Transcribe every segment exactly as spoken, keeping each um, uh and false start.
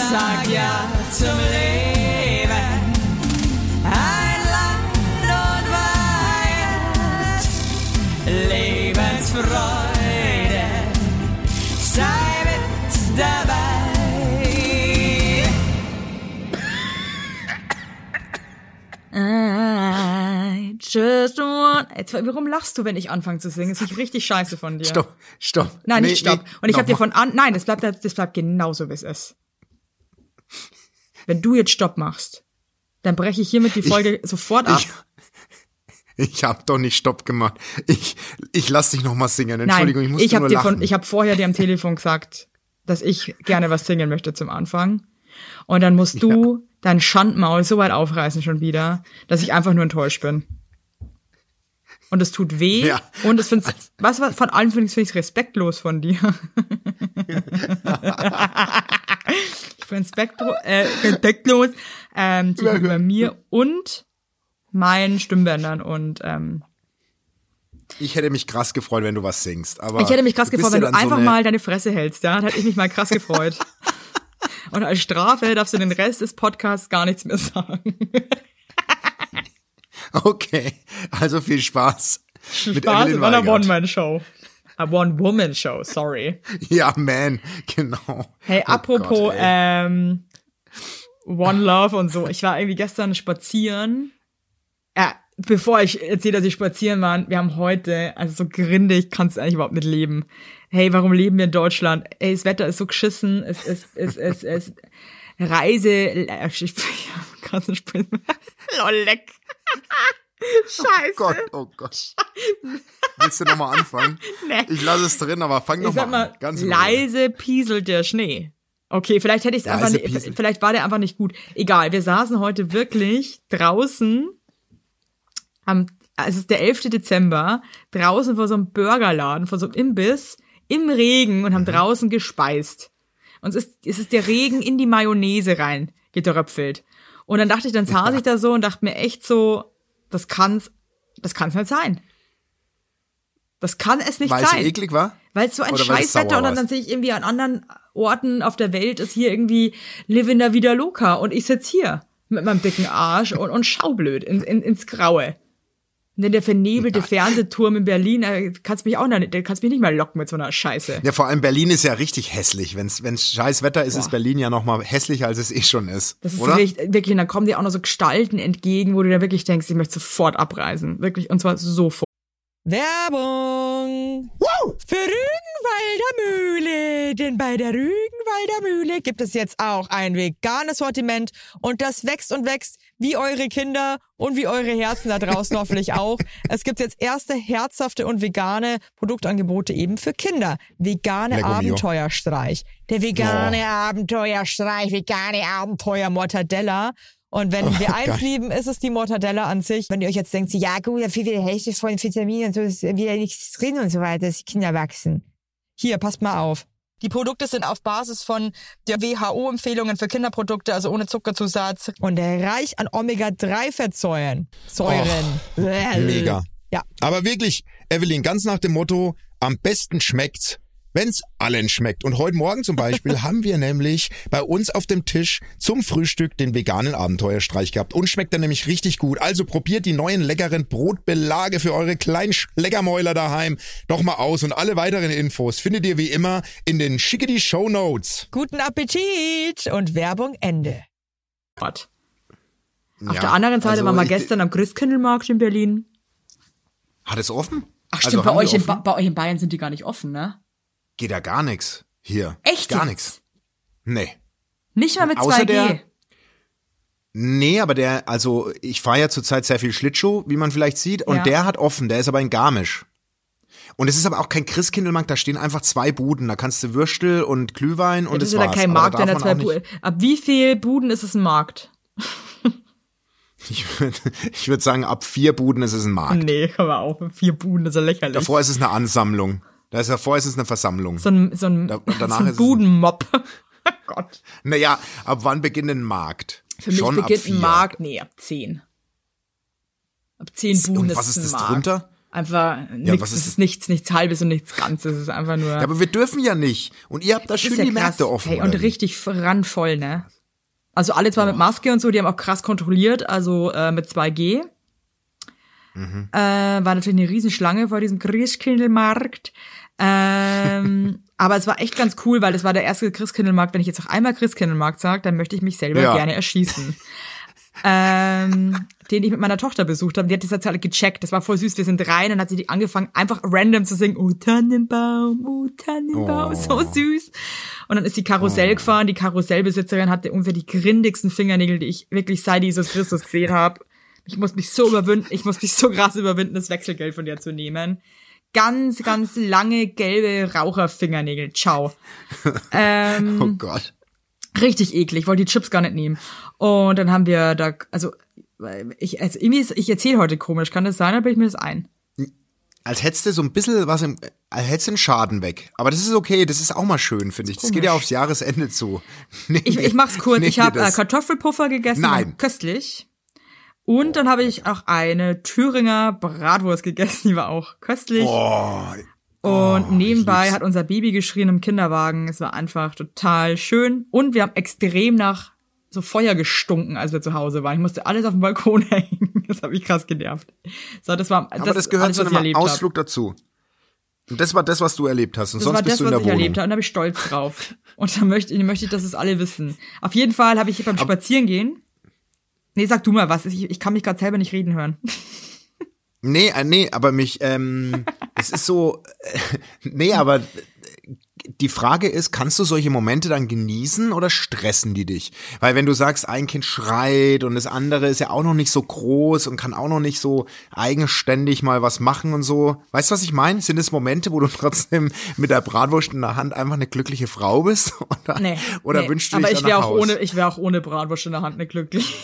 sag ja zum Leben. Ein Land und Weihend, Lebensfreude, sei mit dabei. I just want... Jetzt, warum lachst du, wenn ich anfange zu singen? Das ist richtig scheiße von dir. Stopp, stopp. Nein, nee, nicht stopp. Nee, und ich habe dir von an... Nein, das bleibt, das bleibt genauso, wie es ist. Wenn du jetzt Stopp machst, dann breche ich hiermit die Folge ich, sofort ab. Ich, ich habe doch nicht Stopp gemacht. Ich, ich lass dich noch mal singen. Entschuldigung, Nein, ich musste ich hab nur dir lachen. Von, ich habe vorher dir am Telefon gesagt, dass ich gerne was singen möchte zum Anfang. Und dann musst du... Ja. Dein Schandmaul so weit aufreißen schon wieder, dass ich einfach nur enttäuscht bin. Und es tut weh. Ja. Und es find's, was, was von allem finde ich es respektlos von dir. Ich finde respektlos, äh, respektlos ähm, gegenüber mir und meinen Stimmbändern. Und ähm, ich hätte mich krass gefreut, wenn du was singst. Aber ich hätte mich krass gefreut, wenn ja du einfach so eine... mal deine Fresse hältst. Ja, da hätte ich mich mal krass gefreut. Und als Strafe darfst du den Rest des Podcasts gar nichts mehr sagen. Okay, also viel Spaß. Spaß mit Evelyn in einer One-Man-Show. A One-Woman-Show, sorry. Ja, man, genau. Hey, oh apropos Gott, ähm, One Love und so. Ich war irgendwie gestern spazieren. Äh, bevor ich erzähle, dass ich spazieren war, wir haben heute, also so grindig, kannst du eigentlich überhaupt nicht leben. Hey, warum leben wir in Deutschland? Ey, das Wetter ist so geschissen, es ist, es, es, es, Reise, ich kann nicht sprechen. Lolleck. Scheiße. Oh Gott, oh Gott. Willst du nochmal anfangen? Nee. Ich lasse es drin, aber fang nochmal an. Ganz leise pieselt der Schnee. Okay, vielleicht hätte ich es einfach nicht, pieselt. Vielleicht war der einfach nicht gut. Egal, wir saßen heute wirklich draußen am, es ist der elfte Dezember, draußen vor so einem Burgerladen, vor so einem Imbiss, im Regen und haben mhm. draußen gespeist. Und es ist, es ist der Regen in die Mayonnaise rein getröpfelt. Und dann dachte ich, dann saß ja. ich da so und dachte mir echt so, das kann's, das kann's nicht sein. Das kann es nicht weil sein. Weil es so eklig war? Weil es so ein Scheißwetter und dann, dann sehe ich irgendwie an anderen Orten auf der Welt ist hier irgendwie Living la Vida Loca und ich sitz hier mit meinem dicken Arsch und, und schau blöd in, in, ins Graue. Und dann der vernebelte ja. Fernsehturm in Berlin, da kannst mich auch nicht, da kannst mich nicht mal locken mit so einer Scheiße. Ja, vor allem Berlin ist ja richtig hässlich. Wenn's, wenn's scheiß Wetter ist, Boah. ist Berlin ja noch mal hässlicher, als es eh schon ist. Das ist oder? Richtig, wirklich, und dann kommen dir auch noch so Gestalten entgegen, wo du da wirklich denkst, ich möchte sofort abreisen. Wirklich, und zwar sofort. Werbung! Wow! Für Rügenwalder Mühle, denn bei der Rügenwalder Mühle gibt es jetzt auch ein veganes Sortiment und das wächst und wächst wie eure Kinder und wie eure Herzen da draußen hoffentlich auch. Es gibt jetzt erste herzhafte und vegane Produktangebote eben für Kinder. Vegane Lego Abenteuerstreich. Der vegane oh. Abenteuerstreich, vegane Abenteuer Mortadella. Und wenn oh, wir eins geil. lieben, ist es die Mortadella an sich. Wenn ihr euch jetzt denkt, ja gut, da fehlt die Hälfte von Vitaminen und so, ist wieder nichts drin und so weiter, dass die Kinder wachsen. Hier, passt mal auf. Die Produkte sind auf Basis von der W H O-Empfehlungen für Kinderprodukte, also ohne Zuckerzusatz. Und reich an Omega drei Fettsäuren. Säuren. Oh, mega. Ja. Aber wirklich, Evelyn, ganz nach dem Motto, am besten schmeckt's, wenn's allen schmeckt. Und heute Morgen zum Beispiel haben wir nämlich bei uns auf dem Tisch zum Frühstück den veganen Abenteuerstreich gehabt. Und schmeckt dann nämlich richtig gut. Also probiert die neuen leckeren Brotbelage für eure kleinen Schleckermäuler daheim doch mal aus. Und alle weiteren Infos findet ihr wie immer in den Schickety Shownotes. Guten Appetit und Werbung Ende. Gott. Auf ja, der anderen Seite also waren wir ich, gestern am Christkindlmarkt in Berlin. Hat es offen? Ach stimmt, also bei, euch in, bei euch in Bayern sind die gar nicht offen, ne? Geht ja gar nichts hier. Echt? Gar nichts. Nee. Nicht mal mit Außer zwei G? Der, nee, aber der, also ich fahre ja zurzeit sehr viel Schlittschuh, wie man vielleicht sieht, und ja. der hat offen, der ist aber in Garmisch. Und es ist aber auch kein Christkindlmarkt, da stehen einfach zwei Buden, da kannst du Würstel und Glühwein ja, und das, das ist ja kein Markt, wenn da zwei Buden. Ab wie viel Buden ist es ein Markt? Ich würde ich würd sagen, ab vier Buden ist es ein Markt. Nee, komm mal auf, vier Buden ist ja lächerlich. Davor ist es eine Ansammlung. Da ist davor ist es eine Versammlung. So ein, so ein, da, danach so ein ist Budenmob. Oh Gott. Naja, ab wann beginnt ein Markt? Für mich Schon beginnt ab vier. ein Markt, nee, ab zehn. Ab zehn Buden und ist was ist ein das Markt. drunter? einfach nichts, was es ist- ist nichts, nichts Halbes und nichts Ganzes. Es ist einfach nur. Ja, aber wir dürfen ja nicht. Und ihr habt da Das schön ist ja die krass. Märkte offen. Hey, oder und wie? richtig randvoll, ne? Also alle zwar mit Maske und so, die haben auch krass kontrolliert, also äh, mit zwei G. Mhm. Äh, war natürlich eine Riesenschlange vor diesem Christkindlmarkt. Ähm, aber es war echt ganz cool, weil das war der erste Christkindlmarkt. Wenn ich jetzt noch einmal Christkindlmarkt sage, dann möchte ich mich selber Ja. gerne erschießen. ähm, den ich mit meiner Tochter besucht habe. Die hat das jetzt alle gecheckt. Das war voll süß. Wir sind rein und hat sie die angefangen, einfach random zu singen. Oh Tannenbaum, oh Tannenbaum, Oh. so süß. Und dann ist die Karussell Oh. gefahren. Die Karussellbesitzerin hatte ungefähr die grindigsten Fingernägel, die ich wirklich seit Jesus Christus gesehen habe. Ich muss mich so überwinden, ich muss mich so krass überwinden, das Wechselgeld von dir zu nehmen. Ganz, ganz lange gelbe Raucherfingernägel. Ciao. Ähm, Oh Gott. Richtig eklig, wollte die Chips gar nicht nehmen. Und dann haben wir da, also ich, also irgendwie ist, ich erzähle heute komisch, kann das sein, oder bilde ich mir das ein? Als hättest du so ein bisschen was im, als hättest du einen Schaden weg. Aber das ist okay, das ist auch mal schön, finde ich. Das geht ja komisch. aufs Jahresende zu. Nee, Ich, ich mach's kurz, nee, ich habe äh, das- Kartoffelpuffer gegessen, Nein. köstlich. Und dann habe ich auch eine Thüringer Bratwurst gegessen, die war auch köstlich. Oh, Und Oh, nebenbei ich lieb's. hat unser Baby geschrien im Kinderwagen. Es war einfach total schön. Und wir haben extrem nach so Feuer gestunken, als wir zu Hause waren. Ich musste alles auf dem Balkon hängen. Das hat mich krass genervt. So, das war aber das gehört alles, zu was ich einem erlebt hab. Ausflug dazu. Und das war das, was du erlebt hast. Und Das sonst war bist das, du in was der ich Wohnung. erlebt habe. Und da bin ich stolz drauf. Und da möchte, möchte ich, dass es alle wissen. Auf jeden Fall habe ich beim Spazierengehen. Nee, sag du mal was. Ich, ich kann mich gerade selber nicht reden hören. Nee, äh, nee, aber mich, ähm, es ist so, äh, nee, aber die Frage ist, kannst du solche Momente dann genießen oder stressen die dich? Weil wenn du sagst, ein Kind schreit und das andere ist ja auch noch nicht so groß und kann auch noch nicht so eigenständig mal was machen und so. Weißt du, was ich meine? Sind es Momente, wo du trotzdem mit der Bratwurst in der Hand einfach eine glückliche Frau bist? Oder, Nee. oder nee. wünschst du Aber dich ich dann wäre nach auch Haus? ohne, ich wäre auch ohne Bratwurst in der Hand nicht glücklich.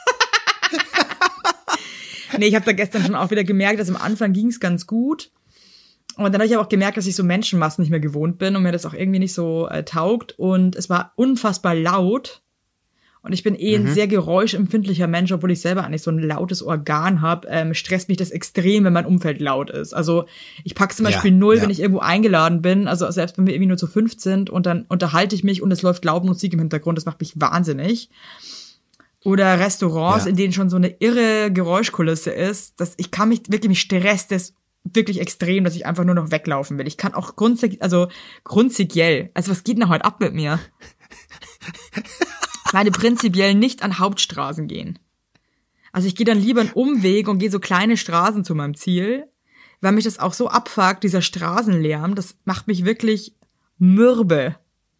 Nee, ich habe da gestern schon auch wieder gemerkt, dass am Anfang ging es ganz gut. Und dann habe ich aber auch gemerkt, dass ich so Menschenmassen nicht mehr gewohnt bin und mir das auch irgendwie nicht so äh, taugt. Und es war unfassbar laut. Und ich bin eh ein sehr geräuschempfindlicher Mensch, obwohl ich selber eigentlich so ein lautes Organ habe. Ähm, stresst mich das extrem, wenn mein Umfeld laut ist. Also ich pack's zum Ja, Beispiel null, ja. wenn ich irgendwo eingeladen bin. Also selbst wenn wir irgendwie nur zu fünf sind und dann unterhalte ich mich und es läuft laut Musik im Hintergrund. Das macht mich wahnsinnig. Oder Restaurants, Ja. in denen schon so eine irre Geräuschkulisse ist. Dass ich kann mich wirklich, mich stresst das wirklich extrem, dass ich einfach nur noch weglaufen will. Ich kann auch grundsätzlich, also grundsätzlich, also was geht denn heute ab mit mir? Ich meine prinzipiell nicht an Hauptstraßen gehen. Also ich gehe dann lieber einen Umweg und gehe so kleine Straßen zu meinem Ziel, weil mich das auch so abfuckt, dieser Straßenlärm, das macht mich wirklich mürbe.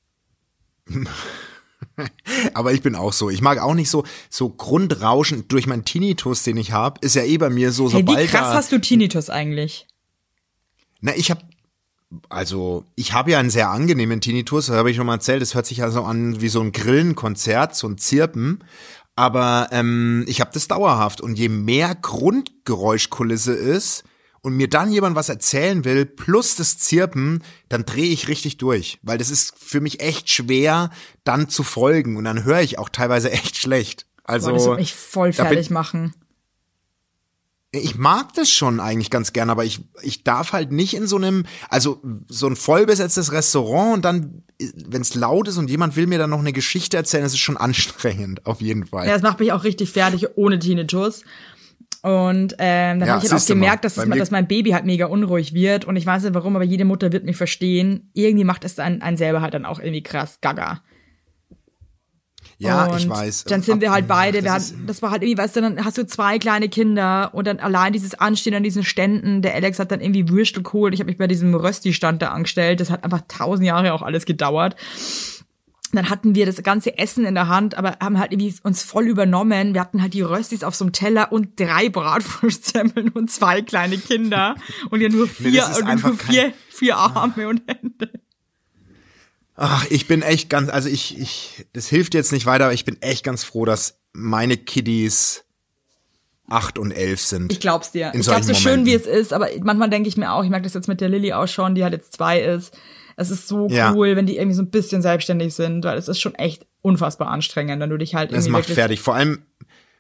Aber ich bin auch so. Ich mag auch nicht so so Grundrauschen durch meinen Tinnitus, den ich habe, ist ja eh bei mir so, Hey, sobald wie krass da, hast du Tinnitus eigentlich? Na, ich habe also ich habe ja einen sehr angenehmen Tinnitus, das habe ich schon mal erzählt. Das hört sich also an wie so ein Grillenkonzert, so ein Zirpen. Aber ähm, ich habe das dauerhaft. Und je mehr Grundgeräuschkulisse ist und mir dann jemand was erzählen will, plus das Zirpen, dann drehe ich richtig durch. Weil das ist für mich echt schwer, dann zu folgen. Und dann höre ich auch teilweise echt schlecht. Also Boah, das wird mich voll da bin- fertig machen. Ich mag das schon eigentlich ganz gern, aber ich, ich darf halt nicht in so einem, also so ein vollbesetztes Restaurant und dann, wenn es laut ist und jemand will mir dann noch eine Geschichte erzählen, das ist schon anstrengend, auf jeden Fall. Ja, das macht mich auch richtig fertig ohne Tinnitus. Und ähm, dann Ja, habe ich halt auch siehst du mal, gemerkt, dass, bei es, mir- dass mein Baby halt mega unruhig wird. Und ich weiß nicht warum, aber jede Mutter wird mich verstehen. Irgendwie macht es einen, einen selber halt dann auch irgendwie krass gaga. Ja, und ich weiß. Dann sind wir halt beide, Das wir ist- hatten, das war halt irgendwie, weißt du, dann hast du zwei kleine Kinder und dann allein dieses Anstehen an diesen Ständen. Der Alex hat dann irgendwie Würstel geholt. Ich habe mich bei diesem Rösti-Stand da angestellt. Das hat einfach tausend Jahre auch alles gedauert. Dann hatten wir das ganze Essen in der Hand, aber haben halt irgendwie uns voll übernommen. Wir hatten halt die Röstis auf so einem Teller und drei Bratwurstsemmeln und zwei kleine Kinder. Und ja nur Nee, vier, das ist und einfach nur vier, vier Arme und Hände. Ach, ich bin echt ganz, also ich, ich, das hilft jetzt nicht weiter, aber ich bin echt ganz froh, dass meine Kiddies acht und elf sind. Ich glaub's dir. In Ich glaub's so solchen schön, wie Momenten. es ist, aber manchmal denke ich mir auch, ich merke das jetzt mit der Lilly auch schon, die halt jetzt zwei ist. Es ist so Ja. cool, wenn die irgendwie so ein bisschen selbstständig sind, weil es ist schon echt unfassbar anstrengend, wenn du dich halt Das irgendwie macht wirklich fertig. Vor allem,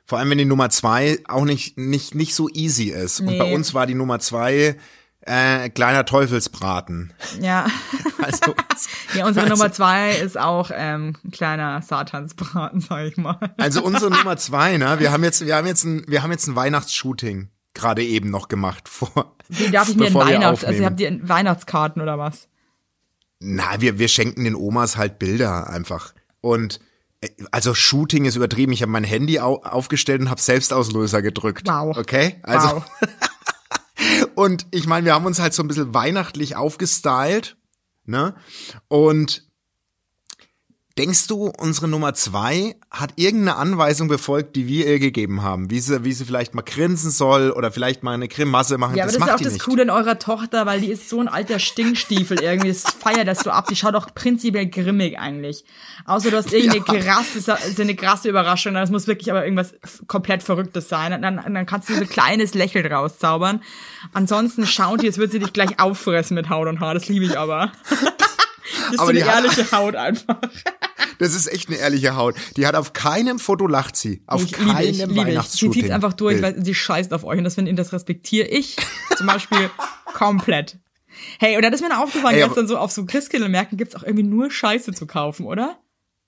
Vor allem, wenn die Nummer zwei auch nicht, nicht, nicht so easy ist. Nee. Und bei uns war die Nummer zwei äh, kleiner Teufelsbraten. Ja. Also, ja, unsere also, Nummer zwei ist auch ähm, ein kleiner Satansbraten, sag ich mal. Also unsere Nummer zwei, ne? Wir haben jetzt, wir haben jetzt ein, wir haben jetzt ein Weihnachtsshooting gerade eben noch gemacht vor. Wie darf ich mir ein bevor wir Weihnachts, also aufnehmen. habt ihr Weihnachtskarten oder was? Na, wir, wir schenken den Omas halt Bilder einfach. Und äh, also Shooting ist übertrieben. Ich habe mein Handy au- aufgestellt und habe Selbstauslöser gedrückt. Wow. Okay? Also Wow. und ich meine, wir haben uns halt so ein bisschen weihnachtlich aufgestylt, ne? Und denkst du, unsere Nummer zwei hat irgendeine Anweisung befolgt, die wir ihr gegeben haben? Wie sie, wie sie vielleicht mal grinsen soll oder vielleicht mal eine Grimasse machen? Ja, aber das das, macht ist auch die das nicht. Coole in eurer Tochter, weil die ist so ein alter Stinkstiefel irgendwie. Das feiert das so ab. Die schaut auch prinzipiell grimmig eigentlich. Außer du hast irgendeine Ja. krasse, so eine krasse Überraschung. Das muss wirklich aber irgendwas f- komplett Verrücktes sein. Und dann, dann kannst du so ein kleines Lächeln rauszaubern. Ansonsten schaut die, als würde sie dich gleich auffressen mit Haut und Haar. Das liebe ich aber. Das ist Aber so eine die hat- ehrliche Haut einfach. Das ist echt eine ehrliche Haut. Die hat auf keinem Foto lacht sie. Auf Ich liebe, keinem ich liebe ich. Sie Weihnachtsshooting. zieht einfach durch, Bild. weil sie scheißt auf euch. Und das finde ich, das respektiere ich zum Beispiel komplett. Hey, und da ist mir noch aufgefallen, Ey, gestern so auf so Christkindlmärkten gibt's auch irgendwie nur Scheiße zu kaufen, oder?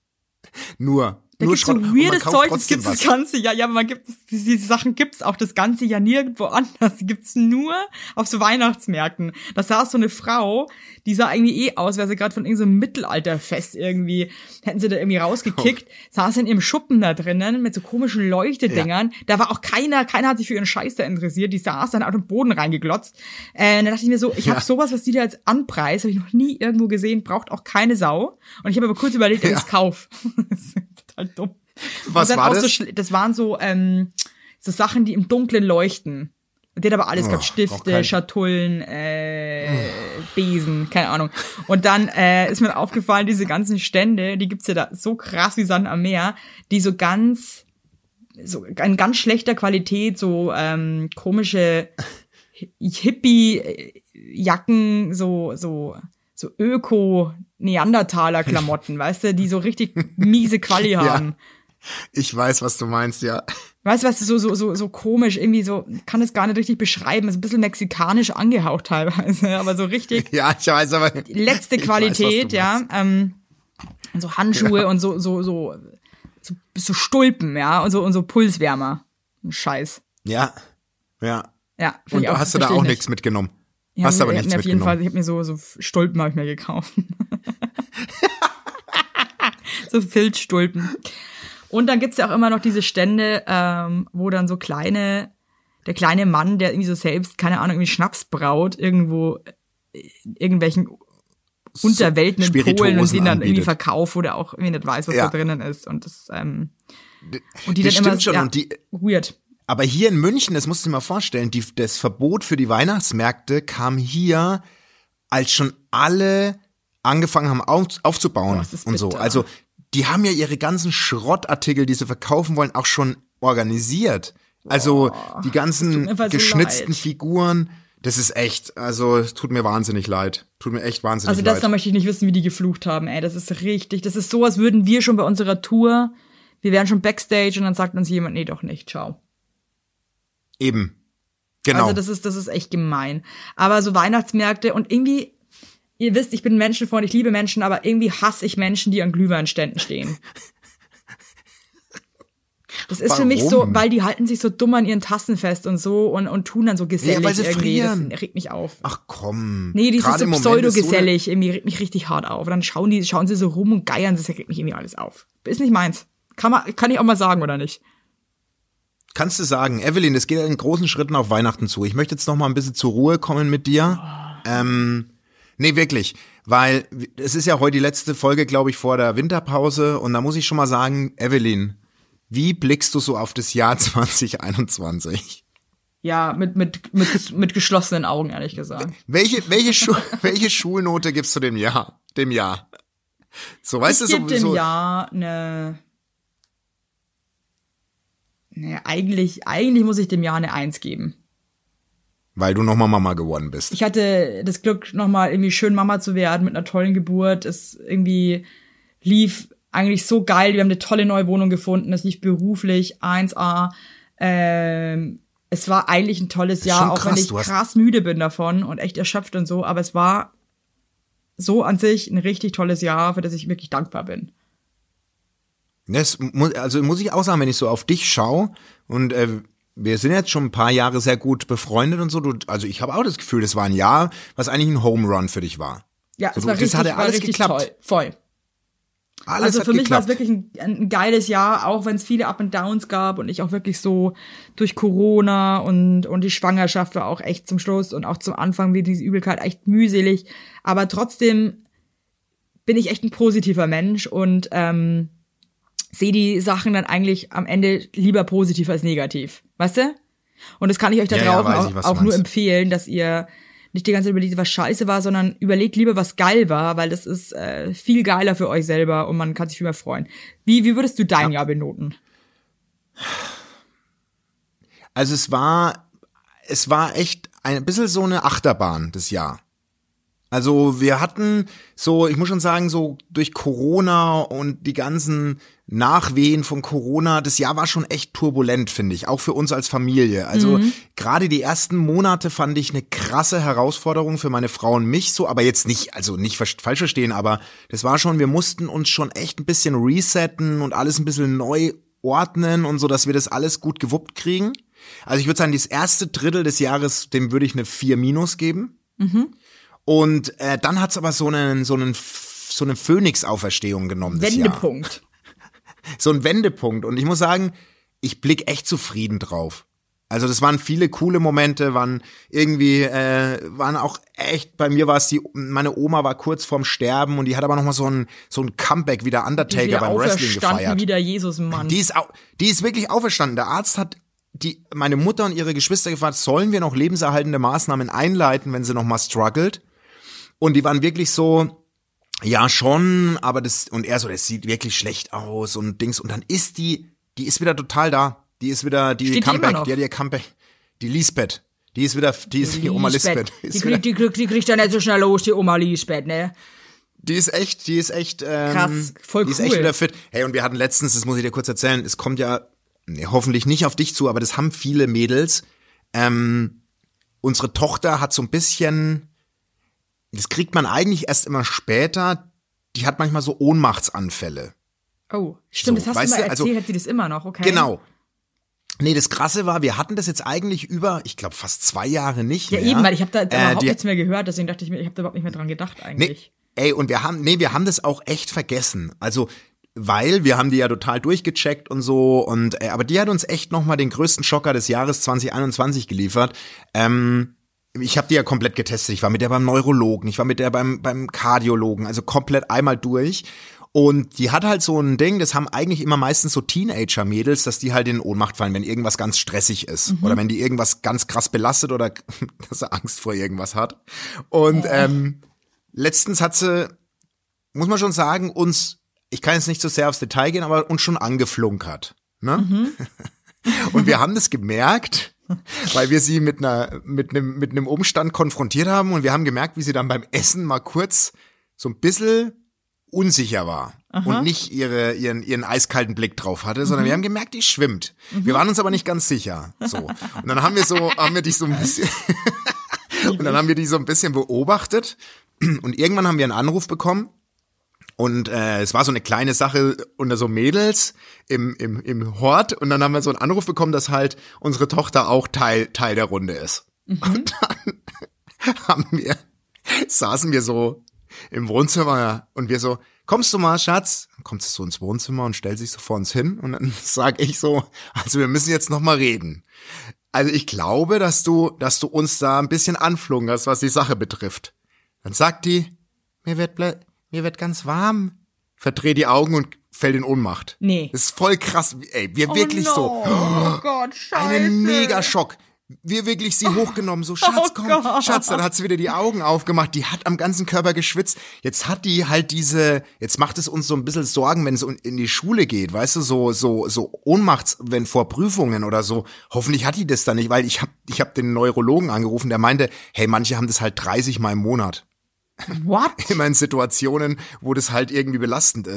Nur. Da nur gibt's so Schrott. Und man weirdes kauft Zeug, das trotzdem gibt's das was. ganze Jahr. Ja, aber man gibt diese diese Sachen gibt's auch das ganze Jahr nirgendwo anders. Die gibt's nur auf so Weihnachtsmärkten. Da saß so eine Frau, die sah irgendwie eh aus, wäre sie gerade von irgendeinem Mittelalterfest irgendwie, hätten sie da irgendwie rausgekickt, Oh. saß in ihrem Schuppen da drinnen mit so komischen Leuchtedingern. Da war auch keiner, keiner hat sich für ihren Scheiß da interessiert. Die saß dann auf den Boden reingeglotzt. Äh, da dachte ich mir so, ich Ja. habe sowas, was die da jetzt anpreist, habe ich noch nie irgendwo gesehen, braucht auch keine Sau. Und ich habe aber kurz überlegt, ob Ja. ich es kaufe. Das ist total dumm. Was Und dann war auch das? So, schl- das waren so, ähm, so Sachen, die im Dunkeln leuchten. Und der hat aber alles Oh, gehabt. auch Stifte, kein- Schatullen, äh, Besen, keine Ahnung. Und dann äh, ist mir aufgefallen, diese ganzen Stände, die gibt's ja da so krass wie Sand am Meer, die so ganz, so in ganz schlechter Qualität, so ähm, komische Hippie-Jacken, so, so, so Öko-Neandertaler-Klamotten, weißt du, die so richtig miese Quali Ja. haben. Ich weiß, was du meinst, ja. Weißt du, was so, so, so, so komisch, irgendwie so, kann es gar nicht richtig beschreiben, ist ein bisschen mexikanisch angehaucht teilweise, aber so richtig Ja, ich weiß, aber. letzte ich weiß, Qualität, was du ja, meinst. ähm, so Handschuhe Ja. und so, so, so, so, so Stulpen, ja, und so, und so Pulswärmer. Scheiß. Ja. Ja. Ja, find Und ich auch, hast du da versteh auch ich nichts mitgenommen? Ja, Hast mir- aber mir nichts auf jeden mitgenommen. Fall, ich habe mir so, so Stulpen habe ich mir gekauft. So Filzstulpen. Und dann gibt's ja auch immer noch diese Stände, ähm, wo dann so kleine, der kleine Mann, der irgendwie so selbst, keine Ahnung, irgendwie Schnaps braut, irgendwo in irgendwelchen Unterwelten in Polen und Spirituosen den dann irgendwie anbietet. verkauft oder auch irgendwie nicht weiß, was Ja. da drinnen ist. Und das, ähm, und die Das dann immer, stimmt schon. ja, Und die, weird. aber hier in München, das musst du dir mal vorstellen, die, das Verbot für die Weihnachtsmärkte kam hier, als schon alle angefangen haben auf, aufzubauen Boah, ist das und so. bitter. Also die haben ja ihre ganzen Schrottartikel, die sie verkaufen wollen, auch schon organisiert. Also die tut ganzen mir voll so geschnitzten leid. Figuren, das ist echt, also es tut mir wahnsinnig leid. Tut mir echt wahnsinnig Also das, leid. da möchte ich nicht wissen, wie die geflucht haben, ey. Das ist richtig. Das ist so, als würden wir schon bei unserer Tour, wir wären schon Backstage und dann sagt uns jemand, nee, doch nicht, ciao. Eben. Genau. Also das ist, das ist echt gemein. Aber so Weihnachtsmärkte und irgendwie, ihr wisst, ich bin ein Menschenfreund, ich liebe Menschen, aber irgendwie hasse ich Menschen, die an Glühweinständen stehen. Das ist für mich so, Warum? weil die halten sich so dumm an ihren Tassen fest und so und, und tun dann so gesellig weil sie irgendwie. frieren. Das regt mich auf. Ach komm. Nee, dieses Gerade so im Moment ist so eine- pseudo-gesellig, irgendwie regt mich richtig hart auf. Und dann schauen die, schauen sie so rum und geiern, das regt mich irgendwie alles auf. Ist nicht meins. Kann man, kann ich auch mal sagen, oder nicht? Kannst du sagen, Evelyn, es geht in großen Schritten auf Weihnachten zu. Ich möchte jetzt noch mal ein bisschen zur Ruhe kommen mit dir. Ähm, nee, wirklich, weil es ist ja heute die letzte Folge, glaube ich, vor der Winterpause und da muss ich schon mal sagen, Evelyn, wie blickst du so auf das Jahr zwanzig einundzwanzig? Ja, mit, mit, mit, mit geschlossenen Augen, ehrlich gesagt. Welche, welche, Schu welche Schulnote gibst du dem Jahr? Dem Jahr? So, weißt Ich du, gebe so, dem so Jahr eine, ne, eigentlich, eigentlich muss ich dem Jahr eine Eins geben. weil du nochmal Mama geworden bist. Ich hatte das Glück, nochmal irgendwie schön Mama zu werden mit einer tollen Geburt. Es irgendwie lief eigentlich so geil. Wir haben eine tolle neue Wohnung gefunden. Es lief beruflich eins A. Ähm, es war eigentlich ein tolles Jahr, auch krass, wenn ich krass müde bin davon und echt erschöpft und so. Aber es war so an sich ein richtig tolles Jahr, für das ich wirklich dankbar bin. Das muss, also muss ich auch sagen, wenn ich so auf dich schaue und äh, wir sind jetzt schon ein paar Jahre sehr gut befreundet und so, du, also ich habe auch das Gefühl, das war ein Jahr, was eigentlich ein Home Run für dich war. Ja, so, es war das richtig, hat ja alles war richtig geklappt. toll, voll. Alles also hat für mich war geklappt. es wirklich ein, ein geiles Jahr, auch wenn es viele Up and Downs gab und ich auch wirklich so durch Corona und und die Schwangerschaft war auch echt zum Schluss und auch zum Anfang wie diese Übelkeit echt mühselig, aber trotzdem bin ich echt ein positiver Mensch und ähm, sehe die Sachen dann eigentlich am Ende lieber positiv als negativ, weißt du? Und das kann ich euch da Ja, ja, draußen weiß ich, was auch, du auch nur meinst. empfehlen, dass ihr nicht die ganze Zeit überlegt, was scheiße war, sondern überlegt lieber, was geil war, weil das ist äh, viel geiler für euch selber und man kann sich viel mehr freuen. Wie, wie würdest du dein Ja. Jahr benoten? Also es war, es war echt ein bisschen so eine Achterbahn, das Jahr. Also wir hatten so, ich muss schon sagen, so durch Corona und die ganzen Nachwehen von Corona, das Jahr war schon echt turbulent, finde ich, auch für uns als Familie. Also Mhm. gerade die ersten Monate fand ich eine krasse Herausforderung für meine Frau und mich so, aber jetzt nicht, also nicht falsch verstehen, aber das war schon, wir mussten uns schon echt ein bisschen resetten und alles ein bisschen neu ordnen und so, dass wir das alles gut gewuppt kriegen. Also ich würde sagen, das erste Drittel des Jahres, dem würde ich eine vier minus geben. Mhm. Und äh, dann hat's aber so einen so einen so eine Phönix-Auferstehung genommen das Jahr. Wendepunkt. So ein Wendepunkt. Und ich muss sagen, ich blick echt zufrieden drauf. Also das waren viele coole Momente, waren irgendwie, äh, waren auch echt, bei mir war es die, meine Oma war kurz vorm Sterben und die hat aber nochmal so ein, so ein Comeback wie der Undertaker Wieder beim Wrestling auferstanden gefeiert. wie der Jesus-Mann. Die ist, au- die ist wirklich auferstanden. Der Arzt hat die, meine Mutter und ihre Geschwister gefragt, sollen wir noch lebenserhaltende Maßnahmen einleiten, wenn sie noch mal struggelt? Und die waren wirklich so, ja schon, aber das, und er so, das sieht wirklich schlecht aus und Dings. Und dann ist die, die ist wieder total da. Die ist wieder, die Steht die Comeback, immer noch? die hat ihr Comeback. Die Lisbeth. Die ist wieder, die ist die Oma Lisbeth. Die Ist wieder, kriegt, die, kriegt, die kriegt ja nicht so schnell los, die Oma Lisbeth, ne? die ist echt, die ist echt, ähm, Krass, voll die ist cool. echt wieder fit. Hey, und wir hatten letztens, das muss ich dir kurz erzählen, es kommt ja, nee, hoffentlich nicht auf dich zu, aber das haben viele Mädels. Ähm, unsere Tochter hat so ein bisschen, das kriegt man eigentlich erst immer später, die hat manchmal so Ohnmachtsanfälle. Oh, stimmt, So, das hast du weißt mal du, erzählt, also- hat sie das immer noch, okay? Genau. Nee, das Krasse war, wir hatten das jetzt eigentlich über, ich glaube, fast zwei Jahre nicht Ja, mehr. eben, weil ich habe da jetzt Äh, überhaupt die- nichts mehr gehört, deswegen dachte ich mir, ich habe da überhaupt nicht mehr dran gedacht eigentlich. Nee, ey, und wir haben, nee, wir haben das auch echt vergessen. Also, weil wir haben die ja total durchgecheckt und so und, äh, aber die hat uns echt nochmal den größten Schocker des Jahres zwanzig einundzwanzig geliefert. Ähm, ich habe die ja komplett getestet. Ich war mit der beim Neurologen, ich war mit der beim, beim Kardiologen, also komplett einmal durch. Und die hat halt so ein Ding, das haben eigentlich immer meistens so Teenager-Mädels, dass die halt in Ohnmacht fallen, wenn irgendwas ganz stressig ist. Mhm. Oder wenn die irgendwas ganz krass belastet oder dass sie Angst vor irgendwas hat. Und ähm, letztens hat sie, muss man schon sagen, uns, ich kann jetzt nicht so sehr aufs Detail gehen, aber uns schon angeflunkert. Ne? Mhm. Und wir haben das gemerkt, weil wir sie mit einer, mit einem, mit einem Umstand konfrontiert haben und wir haben gemerkt, wie sie dann beim Essen mal kurz so ein bisschen unsicher war Aha. und nicht ihre, ihren, ihren eiskalten Blick drauf hatte, sondern wir haben gemerkt, die schwimmt. Wir waren uns aber nicht ganz sicher. So. Und dann haben wir so, haben wir dich so ein bisschen, und dann haben wir die so ein bisschen beobachtet und irgendwann haben wir einen Anruf bekommen. Und äh, es war so eine kleine Sache unter so Mädels im, im, im Hort. Und dann haben wir so einen Anruf bekommen, dass halt unsere Tochter auch Teil, Teil der Runde ist. Mhm. Und dann haben wir, saßen wir so im Wohnzimmer und wir so, kommst du mal, Schatz? Dann kommt sie so ins Wohnzimmer und stellt sich so vor uns hin. Und dann sag ich so, also wir müssen jetzt noch mal reden. Also ich glaube, dass du, dass du uns da ein bisschen anflunkerst, was die Sache betrifft. Dann sagt die, mir wird ble- Mir wird ganz warm. Verdreht die Augen und fällt in Ohnmacht. Nee. Das ist voll krass. Ey, wir Oh wirklich no. so. Oh Gott, scheiße. Einen Megaschock. Wir wirklich sie hochgenommen, so Schatz, Oh komm, Gott. Schatz, dann hat sie wieder die Augen aufgemacht, die hat am ganzen Körper geschwitzt. Jetzt hat die halt diese, jetzt macht es uns so ein bisschen Sorgen, wenn es in die Schule geht, weißt du, so so so Ohnmachts, wenn vor Prüfungen oder so. Hoffentlich hat die das dann nicht, weil ich hab ich hab den Neurologen angerufen, der meinte, hey, manche haben das halt dreißig Mal im Monat. What? Immer in Situationen, wo das halt irgendwie belastend ist.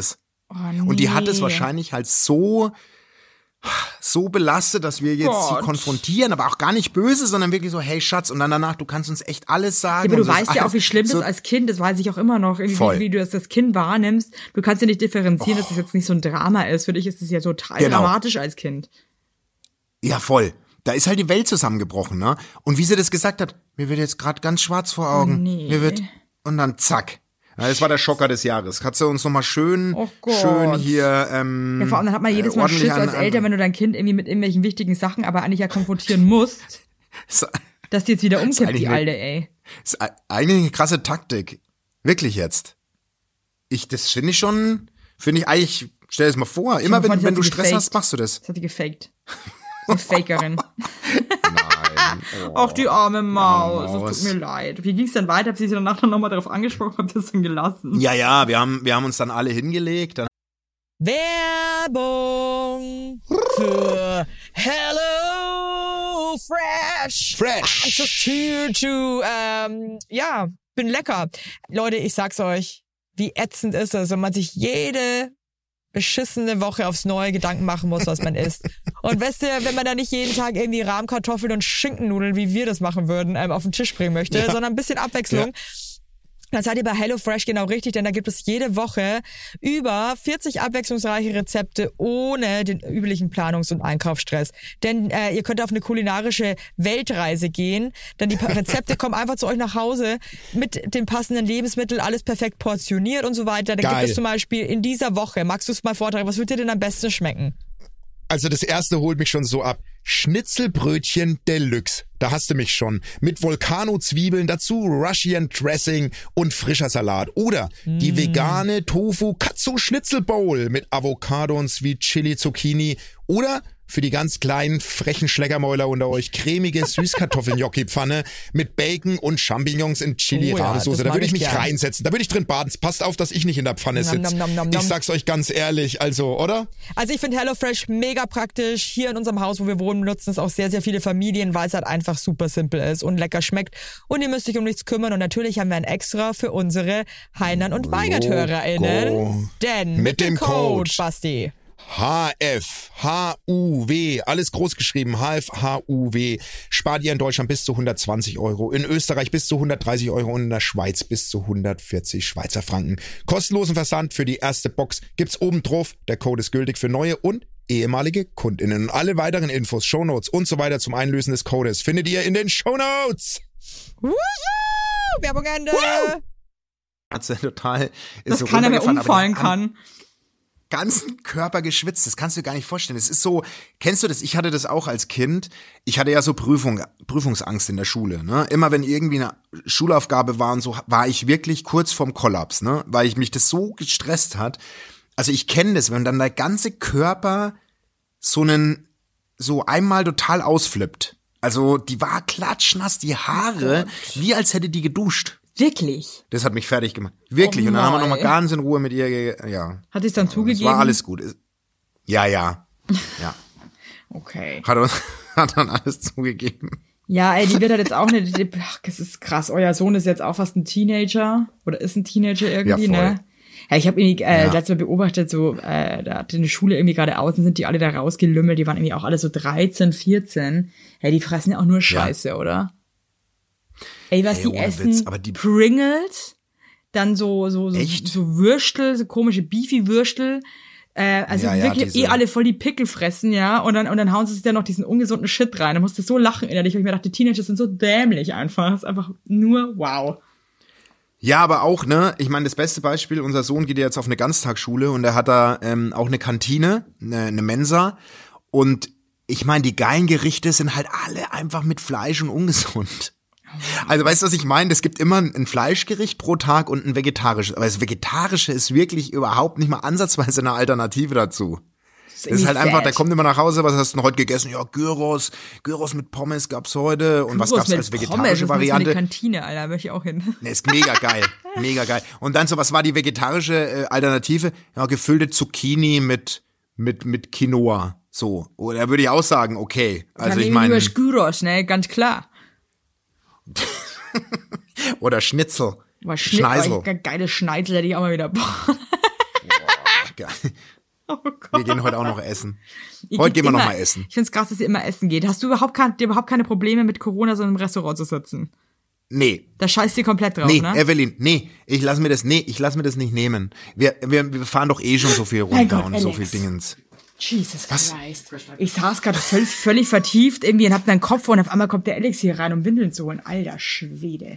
Oh, nee. Und die hat es wahrscheinlich halt so, so belastet, dass wir jetzt Gott. sie konfrontieren, aber auch gar nicht böse, sondern wirklich so, hey Schatz, und dann danach, du kannst uns echt alles sagen. Ja, aber du und so ist weißt ja alles auch, wie schlimm so, das als Kind, das weiß ich auch immer noch, wie, Voll. wie du das, das Kind wahrnimmst. Du kannst ja nicht differenzieren, oh. dass das jetzt nicht so ein Drama ist. Für dich ist das ja total Genau. dramatisch als Kind. Ja, voll. Da ist halt die Welt zusammengebrochen, ne? Und wie sie das gesagt hat, mir wird jetzt gerade ganz schwarz vor Augen. Oh, nee. Mir wird, und dann zack. Ja, das war der Schocker des Jahres. Hat sie uns nochmal schön, Oh Gott. schön hier, ähm, Ja, vor allem dann hat man jedes äh, Mal ordentlich Schiss an- als Eltern, wenn du dein Kind irgendwie mit irgendwelchen wichtigen Sachen aber eigentlich ja konfrontieren musst, Ist, dass die jetzt wieder umkippt, eigentlich die eine- Alte, ey. ist eigentlich eine krasse Taktik. Wirklich jetzt. Ich, das finde ich schon, finde ich eigentlich, stell dir das mal vor, immer vor, wenn, die wenn hat du sie Stress gefaked. hast, machst du das. Das hat die gefaked. Eine Fakerin. Nein. Oh. Ach, die arme Maus. Maus. Es tut mir leid. Wie ging's denn weiter? Hab sie danach dann nochmal darauf angesprochen, hab das dann gelassen? Ja, ja, wir haben, wir haben uns dann alle hingelegt. Dann Werbung für Hello Fresh. Fresh. I'm just here to, ähm, ja, bin lecker. Leute, ich sag's euch, wie ätzend ist es, wenn man sich jede beschissene Woche aufs Neue Gedanken machen muss, was man isst. Und weißt du, wenn man da nicht jeden Tag irgendwie Rahmkartoffeln und Schinkennudeln, wie wir das machen würden, ähm, auf den Tisch bringen möchte, Ja. sondern ein bisschen Abwechslung. Ja. Dann seid ihr bei HelloFresh genau richtig, denn da gibt es jede Woche über vierzig abwechslungsreiche Rezepte ohne den üblichen Planungs- und Einkaufsstress. Denn äh, ihr könnt auf eine kulinarische Weltreise gehen, denn die Pa- Rezepte kommen einfach zu euch nach Hause mit den passenden Lebensmitteln, alles perfekt portioniert und so weiter. Dann Geil. gibt es zum Beispiel in dieser Woche, magst du es mal vortragen, was wird dir denn am besten schmecken? Also das erste holt mich schon so ab. Schnitzelbrötchen Deluxe. Da hast du mich schon. Mit Volcano-Zwiebeln, dazu Russian Dressing und frischer Salat. Oder die Mm. vegane Tofu-Katsu-Schnitzel-Bowl mit Avocado und Sweet Chili Zucchini. Oder für die ganz kleinen, frechen Schleckermäuler unter euch cremige Süßkartoffeln-Gnocchi-Pfanne mit Bacon und Champignons in Oh ja, Chili-Rahmsoße. das da mag würde ich ich mich gern. reinsetzen. Da würde ich drin baden. Passt auf, dass ich nicht in der Pfanne Nom, sitze. nom, nom, nom, Ich nom. sag's euch ganz ehrlich, also, oder? Also ich finde HelloFresh mega praktisch. Hier in unserem Haus, wo wir wohnen, nutzen es auch sehr, sehr viele Familien, weil es halt einfach super simpel ist und lecker schmeckt. Und ihr müsst euch um nichts kümmern. Und natürlich haben wir ein Extra für unsere Heinern- und Weigert-HörerInnen. Denn mit, Mit dem dem Code, Code Basti, H F H U W, alles groß geschrieben, H F H U W, spart ihr in Deutschland bis zu hundertzwanzig Euro, in Österreich bis zu hundertdreißig Euro und in der Schweiz bis zu hundertvierzig Schweizer Franken. Kostenlosen Versand für die erste Box gibt's oben drauf. Der Code ist gültig für neue und ehemalige KundInnen. Und alle weiteren Infos, Shownotes und so weiter zum Einlösen des Codes findet ihr in den Shownotes. Woohoo! Werbung Ende! hat's ja total, ist Dass so keiner mehr runtergefallen, aber umfallen die haben kann. ganzen Körper geschwitzt. Das kannst du dir gar nicht vorstellen. Es ist so, kennst du das? Ich hatte das auch als Kind. Ich hatte ja so Prüfung, Prüfungsangst in der Schule. Ne? Immer wenn irgendwie eine Schulaufgabe war und so, war ich wirklich kurz vorm Kollaps, ne? Weil ich mich das so gestresst hat. Also ich kenne das, wenn dann der ganze Körper so einen, so einmal total ausflippt. Also die war klatschnass, die Haare, wie als hätte die geduscht. Wirklich? Das hat mich fertig gemacht. Wirklich. Oh und dann haben wir nein. nochmal ganz in Ruhe mit ihr, ge ja. Hat sie es dann Es zugegeben? war alles gut. Ja, ja. Ja. Okay. Hat uns, hat dann alles zugegeben. Ja, ey, die wird halt jetzt auch nicht, die, ach, das ist krass. Euer Sohn ist jetzt auch fast ein Teenager oder ist ein Teenager irgendwie, Ja, voll. ne? Ja, ich habe irgendwie äh, Ja. letztes Mal beobachtet, so, äh, da hat eine Schule irgendwie gerade außen, sind die alle da rausgelümmelt, die waren irgendwie auch alle so dreizehn, vierzehn. Hey, die fressen ja auch nur Scheiße, oder? Ey, was Ey, die ohne essen, Witz, aber die- Pringles, dann so, so, so, Echt? so Würstel, so komische Beefy-Würstel, äh, also Ja, ja, wirklich diese- eh alle voll die Pickel fressen, ja, und dann, und dann hauen sie sich dann noch diesen ungesunden Shit rein. Da musste so lachen innerlich, weil ich mir dachte, die Teenager sind so dämlich einfach. Das ist einfach nur wow. Ja, aber auch, ne, ich meine, das beste Beispiel, unser Sohn geht ja jetzt auf eine Ganztagsschule und er hat da ähm, auch eine Kantine, eine, eine Mensa. Und ich meine, die geilen Gerichte sind halt alle einfach mit Fleisch und ungesund. Also weißt du, was ich meine? Es gibt immer ein Fleischgericht pro Tag und ein vegetarisches. Aber das Vegetarische ist wirklich überhaupt nicht mal ansatzweise eine Alternative dazu. Das ist halt einfach, der kommt immer nach Hause, was hast du denn heute gegessen? Ja, Gyros, Gyros mit Pommes gab's heute. Und was Gyros gab's mit als Pommes, vegetarische das ist Variante? eine Kantine, Alter, möchte ich auch hin. Ne, ist mega geil, mega geil. Und dann so, was war die vegetarische äh, Alternative? Ja, gefüllte Zucchini mit mit mit Quinoa. So, oder würde ich auch sagen, okay. Also ich meine, über Gyros, ne, ganz klar. oder Schnitzel, Aber Schnitt, Schneisel. oh, ge- geile Schneitzel hätte ich auch mal wieder. Boah. geil. Oh Gott. Wir gehen heute auch noch essen. Ihr Heute geht gehen wir noch immer- mal essen. Ich find's krass, dass ihr immer essen geht. Hast du überhaupt, kein, dir überhaupt keine Probleme mit Corona, so in einem Restaurant zu sitzen? Nee. Da scheißt ihr komplett drauf, Nee, ne? Evelyn, nee, ich lass mir das, nee, ich lass mir das nicht nehmen. Wir, wir, wir fahren doch eh schon so viel Mein runter Gott, und so Alex. viel Dingens. Jesus Was? Christ. Ich saß gerade völlig, völlig vertieft irgendwie und hab meinen Kopf und auf einmal kommt der Alex hier rein, um Windeln zu holen. Alter Schwede.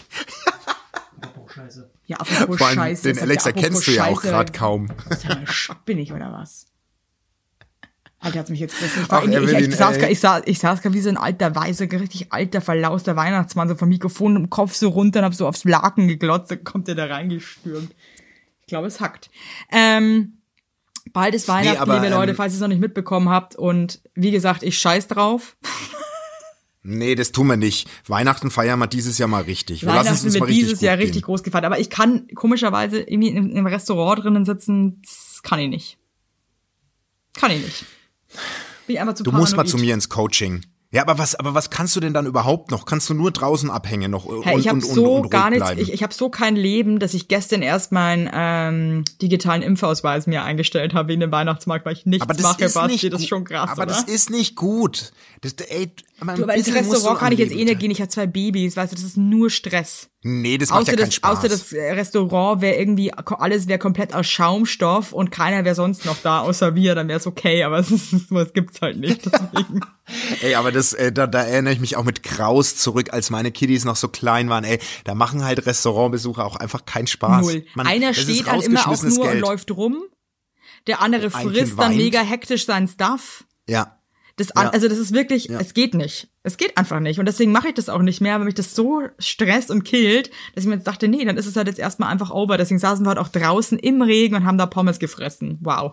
Scheiße. Ja, apropos Vor allem, Scheiße. den sagt Alex der, apropos erkennst du ja auch Scheiße. gerade kaum. Sag mal, Schock bin ich oder was? Alter, hat's mich jetzt gerissen. Ich, war Ach, in, ich, Evelyn, ich, saß ey. grad, ich, saß, ich saß gerade wie so ein alter, weißer, richtig alter, verlauster Weihnachtsmann, so vom Mikrofon im Kopf so runter und hab so aufs Laken geglotzt, dann kommt der da reingestürmt. Ich glaube, es hackt. Ähm, bald ist Weihnachten, aber, liebe Leute, ähm, falls ihr es noch nicht mitbekommen habt. Und wie gesagt, ich scheiß drauf. Nee, das tun wir nicht. Weihnachten feiern wir dieses Jahr mal richtig. Wir lassen es Weihnachten uns mal wird richtig dieses gut Jahr gehen. richtig groß gefeiert. Aber ich kann komischerweise irgendwie in einem Restaurant drinnen sitzen, das kann ich nicht. Kann ich nicht. Bin ich einfach zu Du musst mal paranoid. zu mir ins Coaching. Ja, aber was, aber was kannst du denn dann überhaupt noch? Kannst du nur draußen abhängen noch und, Hey, ich habe und, und, so und ruhig gar nichts, bleiben? ich, ich habe so kein Leben, dass ich gestern erst meinen ähm, digitalen Impfausweis mir eingestellt habe wegen dem Weihnachtsmarkt, weil ich nichts aber das mache, ist Basti, nicht das ist gut. schon krass, Aber oder? das ist nicht gut. Das, ey, aber ein Du, aber ins bisschen musst Restaurant du kann ich jetzt am eh nicht Leben- gehen, ich habe zwei Babys, weißt du, das ist nur Stress. Nee, das macht Außer ja keinen das, Spaß. außer das äh, Restaurant wäre irgendwie, alles wäre komplett aus Schaumstoff und keiner wäre sonst noch da, außer wir, dann wäre es okay, aber es ist, sowas gibt's halt nicht, deswegen. Ey, aber das, äh, da, da erinnere ich mich auch mit Graus zurück, als meine Kiddies noch so klein waren. Ey, da machen halt Restaurantbesucher auch einfach keinen Spaß. Null. Man, Einer das ist steht dann immer auch rausgeschmissenes nur und Geld. läuft rum, der andere Ein frisst Kind dann weint. mega hektisch seinen Stuff. Ja. Das, an, Ja. also das ist wirklich, Ja. es geht nicht. Es geht einfach nicht. Und deswegen mache ich das auch nicht mehr, weil mich das so stresst und killt, dass ich mir jetzt dachte, nee, dann ist es halt jetzt erstmal einfach over. Deswegen saßen wir halt auch draußen im Regen und haben da Pommes gefressen. Wow.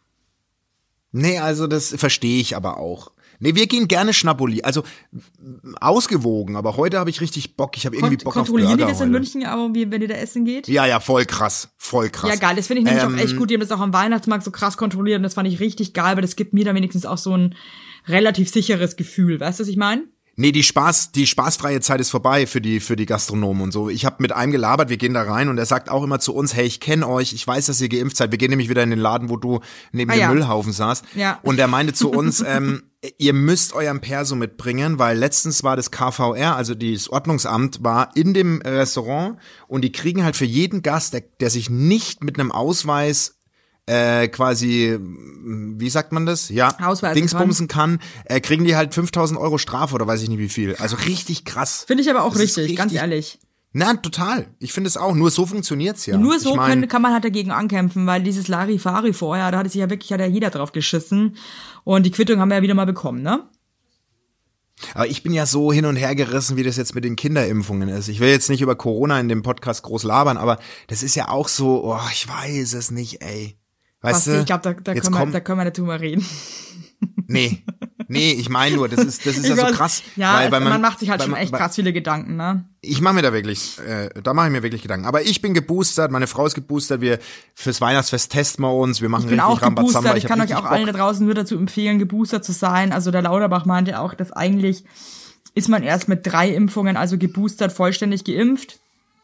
Nee, also das verstehe ich aber auch. Nee, wir gehen gerne Schnapoli. Also ausgewogen, aber heute habe ich richtig Bock. Ich habe irgendwie Kont Bock auf kontrollieren die Burger das in heute. München, aber wie, wenn ihr da essen geht? Ja, ja, voll krass. Voll krass. Ja, geil. Das finde ich nämlich Ähm, auch echt gut. Die haben das auch am Weihnachtsmarkt so krass kontrolliert und das fand ich richtig geil, weil das gibt mir dann wenigstens auch so ein relativ sicheres Gefühl. Weißt du, was ich meine? Nee, die Spaß, die spaßfreie Zeit ist vorbei für die für die Gastronomen und so. Ich habe mit einem gelabert, wir gehen da rein und er sagt auch immer zu uns, hey, ich kenne euch, ich weiß, dass ihr geimpft seid. Wir gehen nämlich wieder in den Laden, wo du neben Ah, dem ja. Müllhaufen saßt. Ja. Und er meinte zu uns, ähm, ihr müsst euren Perso mitbringen, weil letztens war das K V R, also das Ordnungsamt, war in dem Restaurant und die kriegen halt für jeden Gast, der, der sich nicht mit einem Ausweis äh, quasi, wie sagt man das? Ja, Ausweisen Dingsbumsen kann, äh, kriegen die halt fünftausend Euro Strafe oder weiß ich nicht wie viel. Also richtig krass. Finde ich aber auch Das ist richtig, ganz richtig- ehrlich. Na, total. Ich finde es auch. Nur so funktioniert's ja. Nur so ich mein, können, kann man halt dagegen ankämpfen, weil dieses Larifari vorher, da hatte sich ja wirklich, hat ja jeder drauf geschissen. Und die Quittung haben wir ja wieder mal bekommen, ne? Aber ich bin ja so hin und her gerissen, wie das jetzt mit den Kinderimpfungen ist. Ich will jetzt nicht über Corona in dem Podcast groß labern, aber das ist ja auch so, oh, ich weiß es nicht, ey. Weißt Basti, du? ich glaube, da, da, jetzt können wir- kommt, da können wir nicht drüber reden. nee, nee, ich meine nur, das ist, das ist ja Ich so weiß- krass. Ja, weil, es, weil man, man, macht sich halt weil schon man- echt weil- krass viele Gedanken, ne? Ich mache mir da wirklich, äh, da mache ich mir wirklich Gedanken. Aber ich bin geboostert, meine Frau ist geboostert, wir fürs Weihnachtsfest testen wir uns, wir machen Ich bin richtig auch Rambazamba. geboostert. Ich hab kann euch richtig auch allen da Bock. draußen nur dazu empfehlen, geboostert zu sein. Also der Lauterbach meinte auch, dass eigentlich ist man erst mit drei Impfungen, also geboostert, vollständig geimpft.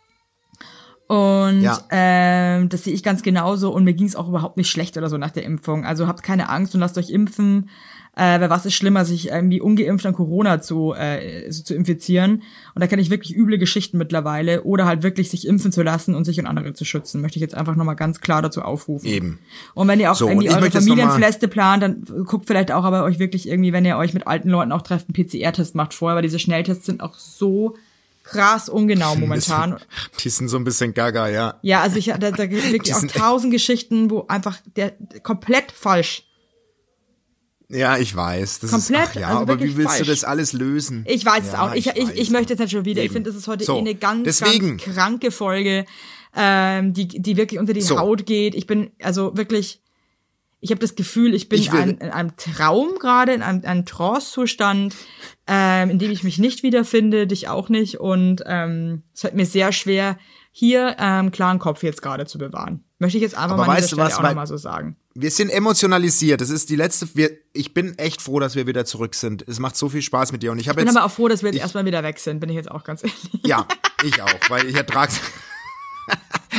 Und Ja. ähm, das sehe ich ganz genauso. Und mir ging es auch überhaupt nicht schlecht oder so nach der Impfung. Also habt keine Angst und lasst euch impfen. Äh, weil was ist schlimmer, sich irgendwie ungeimpft an Corona zu, äh, so zu infizieren. Und da kenne ich wirklich üble Geschichten mittlerweile. Oder halt wirklich sich impfen zu lassen und sich und andere zu schützen. Möchte ich jetzt einfach nochmal ganz klar dazu aufrufen. Eben. Und wenn ihr auch So, und irgendwie ich eure möchte jetzt noch mal- Familienfeste plant, dann guckt vielleicht auch aber euch wirklich irgendwie, wenn ihr euch mit alten Leuten auch trefft, einen P C R-Test macht vorher, weil diese Schnelltests sind auch so krass ungenau momentan. Die sind so ein bisschen gaga, ja. Ja, also ich da, da gibt Die wirklich auch sind- tausend Geschichten, wo einfach der komplett falsch. Ja, ich weiß. Das Komplett, ist, ach ja, also aber wirklich wie willst falsch. du das alles lösen? Ich weiß es Ja, auch. Ich, ich, ich, weiß. möchte jetzt nicht schon wieder. Ich Eben. finde, das ist heute So, eh eine ganz, deswegen. ganz kranke Folge, ähm, die, die wirklich unter die So. Haut geht. Ich bin also wirklich, ich habe das Gefühl, ich bin Ich will- ein, in einem Traum gerade, in einem, einem Trance-Zustand, ähm, in dem ich mich nicht wiederfinde, dich auch nicht. Und ähm, es fällt mir sehr schwer, hier ähm, klaren Kopf jetzt gerade zu bewahren. Möchte ich jetzt einfach Aber mal an weißt dieser du Stelle was, auch weil- nochmal so sagen. Wir sind emotionalisiert. Das ist die letzte. Wir, ich bin echt froh, dass wir wieder zurück sind. Es macht so viel Spaß mit dir. Und ich habe Ich bin jetzt. aber auch froh, dass wir jetzt ich- erstmal wieder weg sind, bin ich jetzt auch ganz ehrlich. Ja, ich auch, weil ich ertrag's.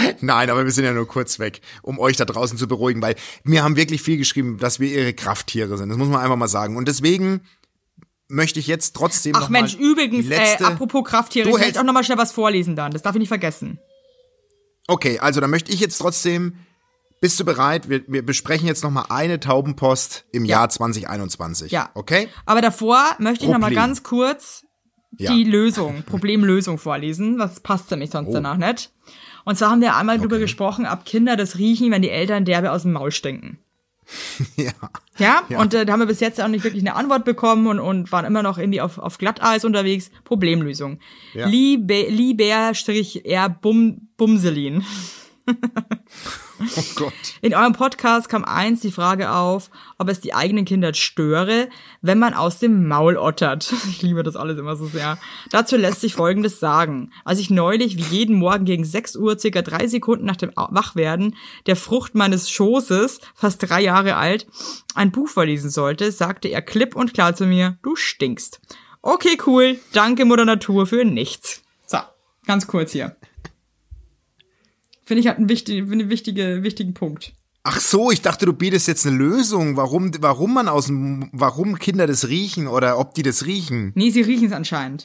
Nein, aber wir sind ja nur kurz weg, um euch da draußen zu beruhigen, weil mir haben wirklich viel geschrieben, dass wir ihre Krafttiere sind. Das muss man einfach mal sagen. Und deswegen möchte ich jetzt trotzdem Ach noch Mensch, mal übrigens, letzte... äh, apropos Krafttiere, Du ich hältst- möchte auch nochmal schnell was vorlesen dann. Das darf ich nicht vergessen. Okay, also dann möchte ich jetzt trotzdem... Bist du bereit? Wir, wir besprechen jetzt noch mal eine Taubenpost im Ja. Jahr zwanzig einundzwanzig. Ja. Okay? Aber davor möchte ich noch mal Problem. ganz kurz Ja. die Lösung, Problemlösung vorlesen. Das passt nämlich sonst Oh. danach nicht. Und zwar haben wir einmal drüber Okay. gesprochen, ob Kinder das riechen, wenn die Eltern derbe aus dem Maul stinken. Ja. Ja, Ja. und äh, da haben wir bis jetzt auch nicht wirklich eine Antwort bekommen und, und waren immer noch irgendwie auf, auf Glatteis unterwegs. Problemlösung. Ja. Liebe, Lieber-R Bum, Bumselin. Oh Gott. In eurem Podcast kam eins die Frage auf, ob es die eigenen Kinder störe, wenn man aus dem Maul ottert. Ich liebe das alles immer so sehr. Dazu lässt sich Folgendes sagen. Als ich neulich, wie jeden Morgen gegen sechs Uhr, circa drei Sekunden nach dem Wachwerden, der Frucht meines Schoßes, fast drei Jahre alt, ein Buch verlesen sollte, sagte er klipp und klar zu mir, du stinkst. Okay, cool. Danke, Mutter Natur, für nichts. So, ganz kurz hier. Finde ich halt einen wichtigen, einen wichtige, wichtigen Punkt. Ach so, ich dachte, du bietest jetzt eine Lösung, warum, warum man aus dem, warum Kinder das riechen oder ob die das riechen. Nee, sie riechen es anscheinend.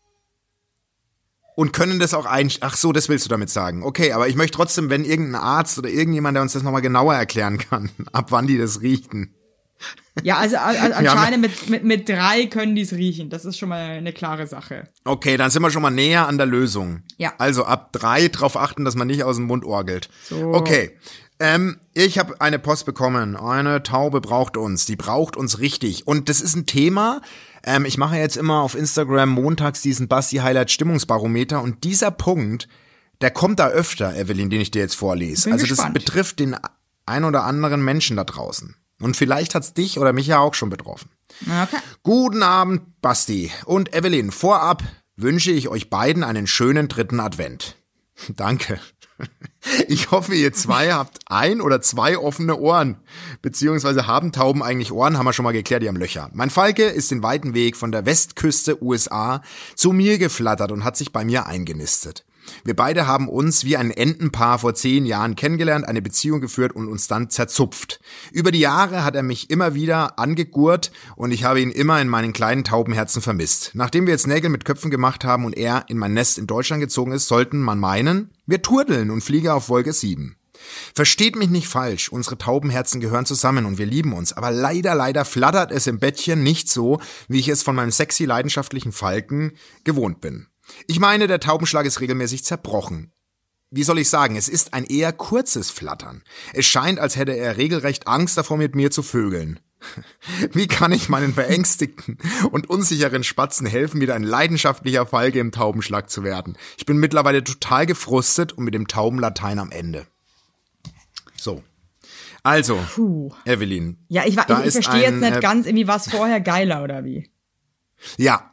Und können das auch ein, ach so, das willst du damit sagen. Okay, aber ich möchte trotzdem, wenn irgendein Arzt oder irgendjemand, der uns das nochmal genauer erklären kann, ab wann die das riechen. Ja, also, also haben- anscheinend mit, mit, mit drei können die es riechen. Das ist schon mal eine klare Sache. Okay, dann sind wir schon mal näher an der Lösung. Ja. Also ab drei drauf achten, dass man nicht aus dem Mund orgelt. So. Okay. Ähm, ich habe eine Post bekommen. Eine Taube braucht uns. Die braucht uns richtig. Und das ist ein Thema. Ähm, ich mache jetzt immer auf Instagram montags diesen Basti Highlight Stimmungsbarometer. Und dieser Punkt, der kommt da öfter, Evelyn, den ich dir jetzt vorlese. Bin also gespannt. das betrifft den ein oder anderen Menschen da draußen. Und vielleicht hat's dich oder mich ja auch schon betroffen. Okay. Guten Abend, Basti und Evelyn. Vorab wünsche ich euch beiden einen schönen dritten Advent. Danke. Ich hoffe, ihr zwei habt ein oder zwei offene Ohren. Beziehungsweise haben Tauben eigentlich Ohren, haben wir schon mal geklärt, die haben Löcher. Mein Falke ist den weiten Weg von der Westküste U S A zu mir geflattert und hat sich bei mir eingenistet. Wir beide haben uns wie ein Entenpaar vor zehn Jahren kennengelernt, eine Beziehung geführt und uns dann zerzupft. Über die Jahre hat er mich immer wieder angegurrt und ich habe ihn immer in meinen kleinen Taubenherzen vermisst. Nachdem wir jetzt Nägel mit Köpfen gemacht haben und er in mein Nest in Deutschland gezogen ist, sollten man meinen, wir turteln und fliegen auf Wolke sieben. Versteht mich nicht falsch, unsere Taubenherzen gehören zusammen und wir lieben uns, aber leider, leider flattert es im Bettchen nicht so, wie ich es von meinem sexy, leidenschaftlichen Falken gewohnt bin. Ich meine, der Taubenschlag ist regelmäßig zerbrochen. Wie soll ich sagen, es ist ein eher kurzes Flattern. Es scheint, als hätte er regelrecht Angst davor, mit mir zu vögeln. Wie kann ich meinen verängstigten und unsicheren Spatzen helfen, wieder ein leidenschaftlicher Falke im Taubenschlag zu werden? Ich bin mittlerweile total gefrustet und mit dem Taubenlatein am Ende. So. Also, Puh. Evelyn. Ja, ich, wa- da ich, ich ist verstehe jetzt ein, nicht äh, ganz, irgendwie was vorher geiler oder wie? Ja.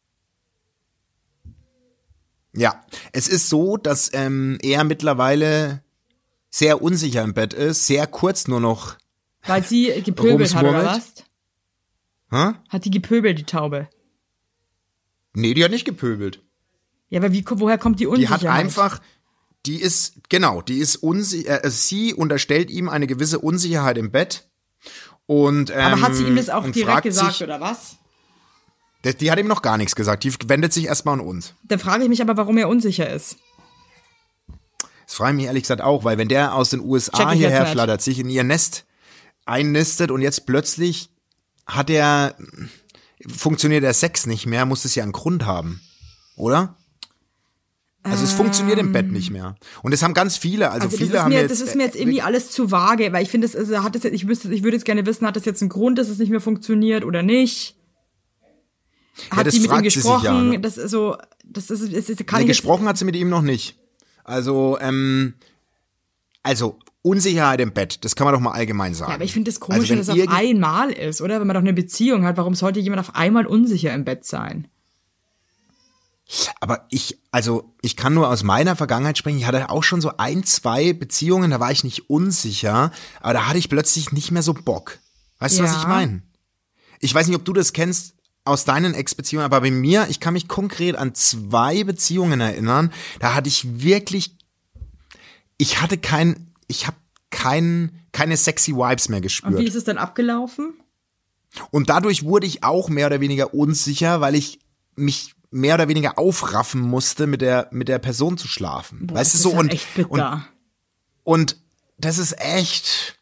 Ja, es ist so, dass ähm, er mittlerweile sehr unsicher im Bett ist, sehr kurz nur noch. Weil sie gepöbelt hat oder Rumsmurmelt? was? Hä? Hat die gepöbelt, die Taube? Nee, die hat nicht gepöbelt. Ja, aber wie, woher kommt die Die Unsicherheit? hat einfach, die ist, genau, die ist unsicher, äh, sie unterstellt ihm eine gewisse Unsicherheit im Bett. Und, ähm, Aber hat sie ihm das auch und direkt fragt gesagt, sich, oder was? Die, die hat ihm noch gar nichts gesagt, die wendet sich erstmal an uns. Dann frage ich mich aber, warum er unsicher ist. Das frage ich mich ehrlich gesagt auch, weil wenn der aus den U S Check A ich jetzt hierher nicht. flattert, sich in ihr Nest einnistet und jetzt plötzlich hat er, funktioniert der Sex nicht mehr, muss es ja einen Grund haben, oder? Also es funktioniert im Bett nicht mehr. Und das haben ganz viele, also, Also das viele ist, haben mir, jetzt... das ist mir jetzt irgendwie alles zu vage, weil ich finde, es also hat es jetzt, ich wüsste, ich würde jetzt gerne wissen, hat das jetzt einen Grund, dass es nicht mehr funktioniert oder nicht? Hat das die mit ihm fragt sie sich gesprochen? ja, ne? Das ist so, das ist, das ist kann Nee, ich jetzt, gesprochen hat sie mit ihm noch nicht. Also, ähm, also Unsicherheit im Bett, das kann man doch mal allgemein sagen. ja, aber ich finde es das komisch, Also wenn dass es auf irgend- einmal ist, oder? Wenn man doch eine Beziehung hat, warum sollte jemand auf einmal unsicher im Bett sein? Aber ich, also ich kann nur aus meiner Vergangenheit sprechen. Ich hatte auch schon so ein, zwei Beziehungen, da war ich nicht unsicher, aber da hatte ich plötzlich nicht mehr so Bock. Weißt du, was Ja. ich meine? Ich weiß nicht, ob du das kennst aus deinen Ex-Beziehungen, aber bei mir, ich kann mich konkret an zwei Beziehungen erinnern, da hatte ich wirklich, ich hatte kein, ich habe kein, keine sexy Vibes mehr gespürt. Und wie ist es dann abgelaufen? Und dadurch wurde ich auch mehr oder weniger unsicher, weil ich mich mehr oder weniger aufraffen musste, mit der mit der Person zu schlafen. Boah, weißt du das so ist ja und, echt bitter. und und das ist echt.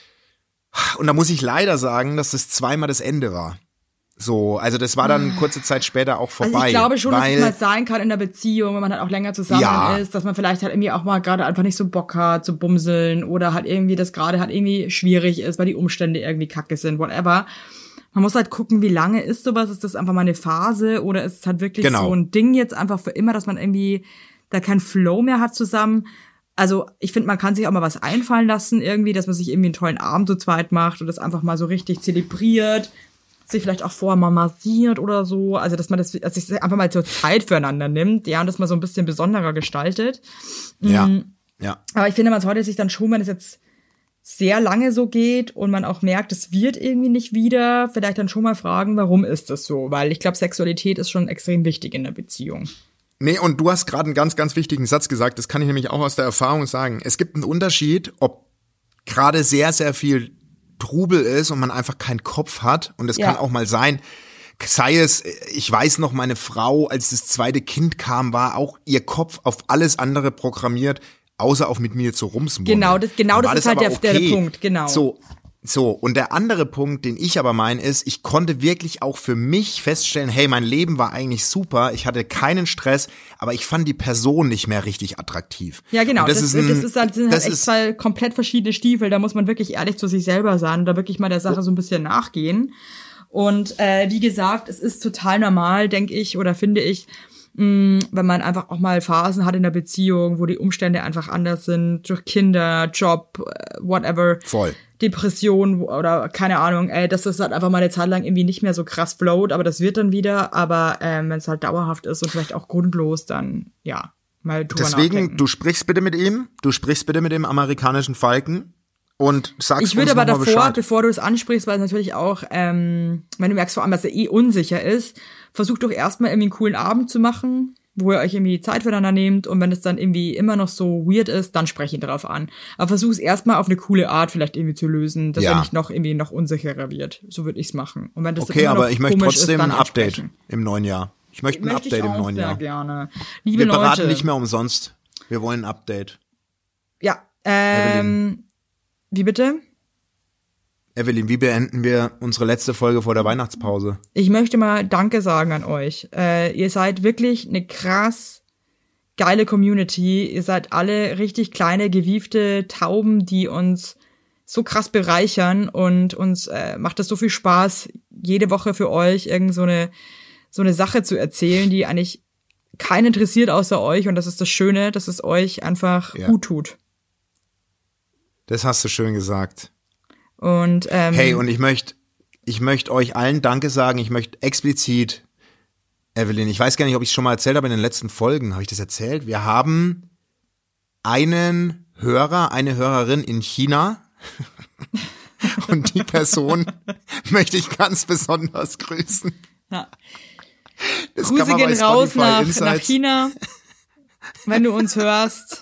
Und da muss ich leider sagen, dass das zweimal das Ende war. So, also das war dann kurze Zeit später auch vorbei. Also ich glaube schon, weil, dass es mal sein kann in der Beziehung, wenn man halt auch länger zusammen Ja. ist, dass man vielleicht halt irgendwie auch mal gerade einfach nicht so Bock hat zu bumseln oder halt irgendwie das gerade halt irgendwie schwierig ist, weil die Umstände irgendwie kacke sind, whatever. Man muss halt gucken, wie lange ist sowas, ist das einfach mal eine Phase oder ist es halt wirklich Genau. so ein Ding jetzt einfach für immer, dass man irgendwie da keinen Flow mehr hat zusammen. Also ich finde, man kann sich auch mal was einfallen lassen irgendwie, dass man sich irgendwie einen tollen Abend zu zweit macht und das einfach mal so richtig zelebriert, sich vielleicht auch vorher mal massiert oder so, also dass man das, also sich einfach mal so Zeit füreinander nimmt, ja, und das mal so ein bisschen besonderer gestaltet. ja, Mhm. ja. Aber ich finde, man sollte sich dann schon, wenn es jetzt sehr lange so geht und man auch merkt, es wird irgendwie nicht wieder, vielleicht dann schon mal fragen, warum ist das so? Weil ich glaube, Sexualität ist schon extrem wichtig in der Beziehung. Nee, und du hast gerade einen ganz, ganz wichtigen Satz gesagt, das kann ich nämlich auch aus der Erfahrung sagen. Es gibt einen Unterschied, ob gerade sehr, sehr viel Trubel ist und man einfach keinen Kopf hat. Und das Ja. kann auch mal sein, sei es, ich weiß noch, meine Frau, als das zweite Kind kam, war auch ihr Kopf auf alles andere programmiert, außer auf mit mir zu rumsmurmeln. Genau, das, genau Dann das war ist halt aber der, der okay. Punkt, genau. So, so. Und der andere Punkt, den ich aber meine, ist, ich konnte wirklich auch für mich feststellen, hey, mein Leben war eigentlich super, ich hatte keinen Stress, aber ich fand die Person nicht mehr richtig attraktiv. Ja, genau. Und Das, das, ist, ist ein, das ist halt, sind das halt echt ist, zwei komplett verschiedene Stiefel. Da muss man wirklich ehrlich zu sich selber sein und da wirklich mal der Sache so ein bisschen nachgehen. Und äh, wie gesagt, es ist total normal, denke ich, oder finde ich, mh, wenn man einfach auch mal Phasen hat in der Beziehung, wo die Umstände einfach anders sind, durch Kinder, Job, äh, whatever. Voll. Depression oder keine Ahnung, ey, dass das halt einfach mal eine Zeit lang irgendwie nicht mehr so krass float, aber das wird dann wieder. Aber ähm, wenn es halt dauerhaft ist und vielleicht auch grundlos, dann ja, mal drüber Deswegen, nachdenken. du sprichst bitte mit ihm, du sprichst bitte mit dem amerikanischen Falken und sagst Ich würde uns aber noch mal davor, Bescheid. bevor du es ansprichst, weil es natürlich auch, ähm, wenn du merkst vor allem, dass er eh unsicher ist, versuch doch erstmal irgendwie einen coolen Abend zu machen, wo ihr euch irgendwie Zeit füreinander nehmt und wenn es dann irgendwie immer noch so weird ist, dann spreche ihn drauf an. Aber versuch es erstmal auf eine coole Art vielleicht irgendwie zu lösen, dass Ja. er nicht noch irgendwie noch unsicherer wird. So würde ich's machen. Und wenn das dann Okay, immer noch aber ich möchte komisch trotzdem ist, dann ein Update ansprechen. im neuen Jahr. Ich möchte ein Möchte ich Update im auch neuen sehr Jahr. gerne. Liebe Wir beraten Leute. nicht mehr umsonst. Wir wollen ein Update. Ja, ähm, wie bitte? Evelyn, wie beenden wir unsere letzte Folge vor der Weihnachtspause? Ich möchte mal Danke sagen an euch. Äh, ihr seid wirklich eine krass geile Community. Ihr seid alle richtig kleine, gewiefte Tauben, die uns so krass bereichern und uns äh, macht es so viel Spaß, jede Woche für euch irgend so eine, so eine Sache zu erzählen, die eigentlich keinen interessiert außer euch. Und das ist das Schöne, dass es euch einfach Ja. gut tut. Das hast du schön gesagt. Und ähm, Hey, und ich möchte ich möchte euch allen Danke sagen. Ich möchte explizit, Evelyn, ich weiß gar nicht, ob ich es schon mal erzählt habe in den letzten Folgen. Habe ich das erzählt? Wir haben einen Hörer, eine Hörerin in China. Und die Person möchte ich ganz besonders grüßen. ja. Das Grüße kann man bei gehen raus Spotify nach, nach Insights. China, wenn du uns hörst.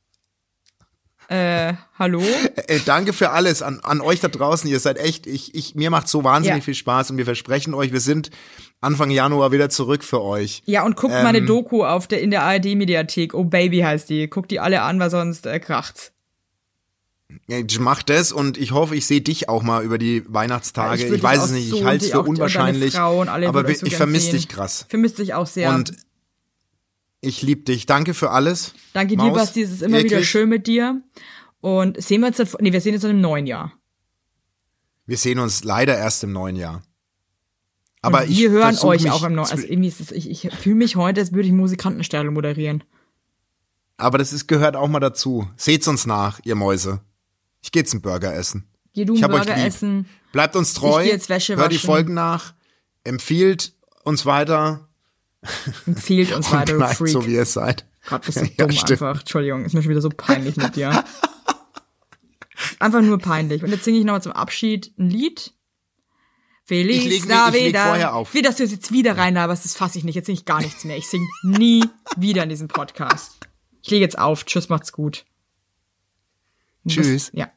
Äh, hallo? Äh, danke für alles an, an euch da draußen. Ihr seid echt, ich, ich, mir macht so wahnsinnig Ja. viel Spaß und wir versprechen euch, wir sind Anfang Januar wieder zurück für euch. Ja, und guckt Ähm, meine Doku auf der, in der A R D-Mediathek. Oh Baby heißt die. Guckt die alle an, weil sonst äh, kracht's. Ich mach das und ich hoffe, ich sehe dich auch mal über die Weihnachtstage. Ja, ich würd weiß dich es auch nicht, so ich halte es und für auch die- und deine unwahrscheinlich. Frau und alle aber würd ich so ich gern vermisse sehen. dich krass. Vermisst dich auch sehr. Und ich liebe dich. Danke für alles. Danke dir, Maus, Basti. Es ist immer wieder wirklich. schön mit dir. Und sehen wir uns dann, nee, wir sehen uns dann im neuen Jahr. Wir sehen uns leider erst im neuen Jahr. Aber und ich wir hören versuch euch mich auch im neuen. zu- Also irgendwie ist es, ich, ich fühle mich heute, als würde ich Musikantenstelle moderieren. Aber das ist, gehört auch mal dazu. Seht's uns nach, ihr Mäuse. Ich geh jetzt einen Burger essen. Geh du Ich einen hab euch Burger lieb. essen. Bleibt uns treu. Ich geh jetzt Wäsche Hört die waschen. Folgen nach. Empfiehlt uns weiter. Empfiehlt uns Und weiter, du bleibt Freak. so, wie ihr seid. Gott, bist du Ja, dumm stimmt. einfach. Entschuldigung, ist mir schon wieder so peinlich mit dir. Einfach nur peinlich. Und jetzt singe ich nochmal zum Abschied ein Lied. Feliz Ich leg- ich leg Navidad. vorher auf. Wie, dass du es jetzt wieder reinlaberst, das fasse ich nicht. Jetzt singe ich gar nichts mehr. Ich singe nie wieder in diesem Podcast. Ich lege jetzt auf. Tschüss, macht's gut. Tschüss. Das, ja.